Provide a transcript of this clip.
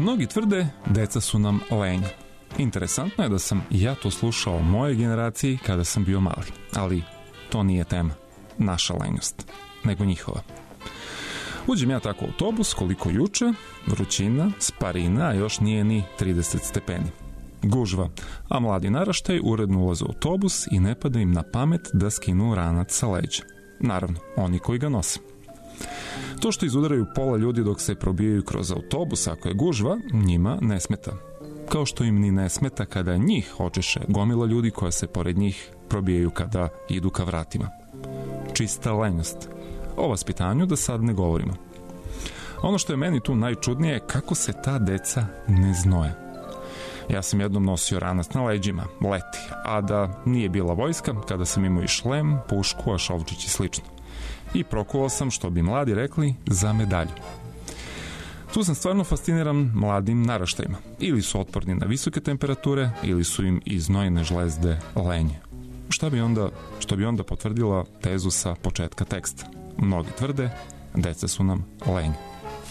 Mnogi tvrde, deca su nam lenja. Interesantno je da sam ja to slušao o mojoj generaciji kada sam bio mali, ali to nije tema, naša lenjost, nego njihova. Uđem ja tako u autobus koliko juče, vrućina, sparina, a još nije ni 30 stepeni. Gužva, a mladi naraštaj uredno ulaze u autobus i ne pada im na pamet da skinu ranac sa leđa. Naravno, oni koji ga nose. To što izudaraju pola ljudi dok se probijaju kroz autobus ako je gužva, njima ne smeta. Kao što im ni ne smeta kada njih očeše gomila ljudi koja se pored njih probijaju kada idu ka vratima. Čista lenjost. O vaspitanju da sad ne govorimo. Ono što je meni tu najčudnije je kako se ta deca ne znoje. Ja sam jednom nosio ranac na leđima, leti, a da nije bila vojska, kada sam imao i šlem, pušku, a šovčić i slično. I prokuvao sam, što bi mladi rekli, za medalju. Tu sam stvarno fasciniran mladim naraštajima. Ili su otporni na visoke temperature, ili su im iz znojne žlezde lenje. Što bi onda potvrdila tezu sa početka teksta. Mnogi tvrde, deca su nam lenje.